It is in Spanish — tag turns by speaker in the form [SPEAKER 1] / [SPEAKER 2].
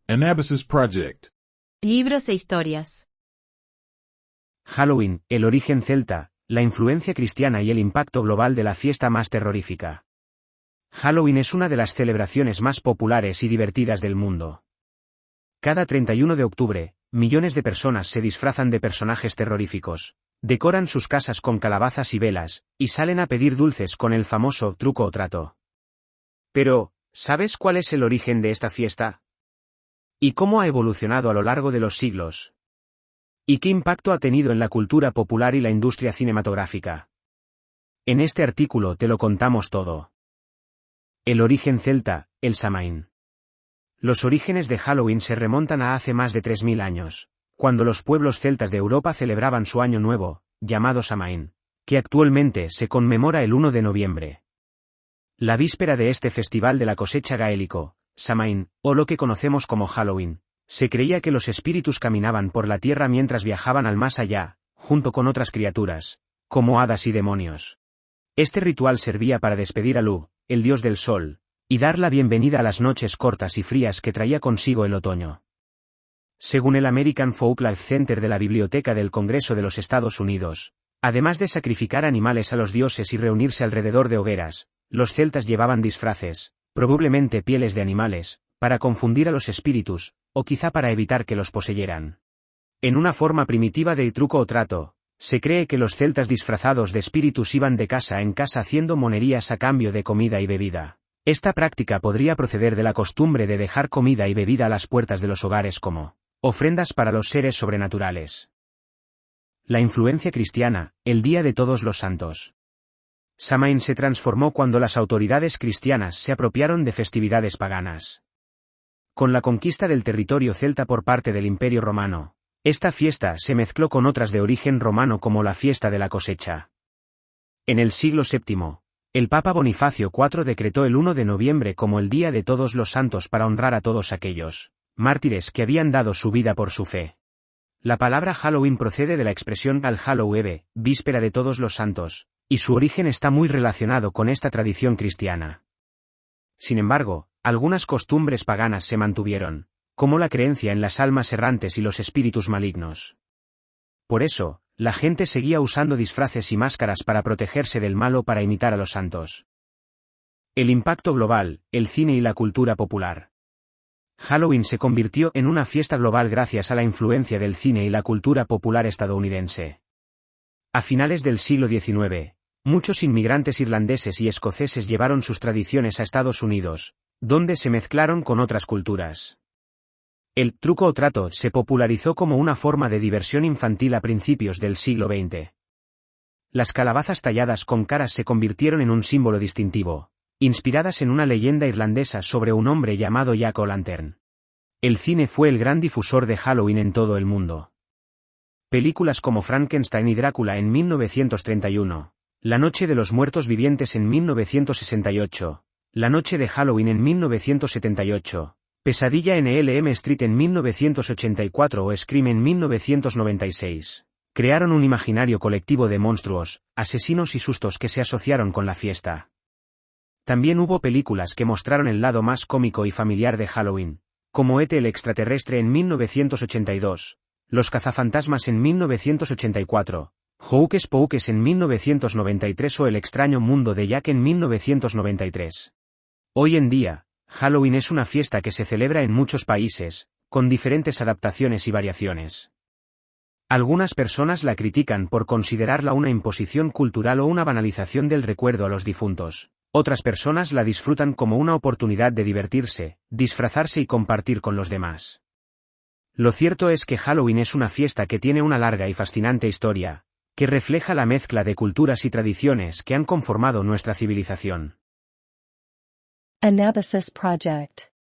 [SPEAKER 1] Anabasis Project.
[SPEAKER 2] Libros e historias.
[SPEAKER 3] Halloween, el origen celta, la influencia cristiana y el impacto global de la fiesta más terrorífica. Halloween es una de las celebraciones más populares y divertidas del mundo. Cada 31 de octubre, millones de personas se disfrazan de personajes terroríficos, decoran sus casas con calabazas y velas, y salen a pedir dulces con el famoso truco o trato. Pero, ¿sabes cuál es el origen de esta fiesta? ¿Y cómo ha evolucionado a lo largo de los siglos? ¿Y qué impacto ha tenido en la cultura popular y la industria cinematográfica? En este artículo te lo contamos todo. El origen celta, el Samaín. Los orígenes de Halloween se remontan a hace más de 3000 años, cuando los pueblos celtas de Europa celebraban su año nuevo, llamado Samaín, que actualmente se conmemora el 1 de noviembre. La víspera de este festival de la cosecha gaélico, Samaín, o lo que conocemos como Halloween, se creía que los espíritus caminaban por la tierra mientras viajaban al más allá, junto con otras criaturas, como hadas y demonios. Este ritual servía para despedir a Lu, el dios del sol, y dar la bienvenida a las noches cortas y frías que traía consigo el otoño. Según el American Folklife Center de la Biblioteca del Congreso de los Estados Unidos, además de sacrificar animales a los dioses y reunirse alrededor de hogueras, los celtas llevaban disfraces, probablemente pieles de animales, para confundir a los espíritus, o quizá para evitar que los poseyeran. En una forma primitiva de truco o trato, se cree que los celtas disfrazados de espíritus iban de casa en casa haciendo monerías a cambio de comida y bebida. Esta práctica podría proceder de la costumbre de dejar comida y bebida a las puertas de los hogares como ofrendas para los seres sobrenaturales. La influencia cristiana, el Día de Todos los Santos. Samaín se transformó cuando las autoridades cristianas se apropiaron de festividades paganas. Con la conquista del territorio celta por parte del Imperio Romano, esta fiesta se mezcló con otras de origen romano como la fiesta de la cosecha. En el siglo VII, el Papa Bonifacio IV decretó el 1 de noviembre como el Día de Todos los Santos para honrar a todos aquellos mártires que habían dado su vida por su fe. La palabra Halloween procede de la expresión All Hallow Eve, víspera de Todos los Santos, y su origen está muy relacionado con esta tradición cristiana. Sin embargo, algunas costumbres paganas se mantuvieron, como la creencia en las almas errantes y los espíritus malignos. Por eso, la gente seguía usando disfraces y máscaras para protegerse del mal o para imitar a los santos. El impacto global, el cine y la cultura popular. Halloween se convirtió en una fiesta global gracias a la influencia del cine y la cultura popular estadounidense. A finales del siglo XIX, muchos inmigrantes irlandeses y escoceses llevaron sus tradiciones a Estados Unidos, donde se mezclaron con otras culturas. El truco o trato se popularizó como una forma de diversión infantil a principios del siglo XX. Las calabazas talladas con caras se convirtieron en un símbolo distintivo, inspiradas en una leyenda irlandesa sobre un hombre llamado Jack O'Lantern. El cine fue el gran difusor de Halloween en todo el mundo. Películas como Frankenstein y Drácula en 1931, La Noche de los Muertos Vivientes en 1968, La Noche de Halloween en 1978, Pesadilla en Elm Street en 1984 o Scream en 1996, crearon un imaginario colectivo de monstruos, asesinos y sustos que se asociaron con la fiesta. También hubo películas que mostraron el lado más cómico y familiar de Halloween, como E.T. el extraterrestre en 1982, Los cazafantasmas en 1984, Hocus Pocus en 1993 o El extraño mundo de Jack en 1993. Hoy en día, Halloween es una fiesta que se celebra en muchos países, con diferentes adaptaciones y variaciones. Algunas personas la critican por considerarla una imposición cultural o una banalización del recuerdo a los difuntos. Otras personas la disfrutan como una oportunidad de divertirse, disfrazarse y compartir con los demás. Lo cierto es que Halloween es una fiesta que tiene una larga y fascinante historia, que refleja la mezcla de culturas y tradiciones que han conformado nuestra civilización.
[SPEAKER 2] Anabasis Project.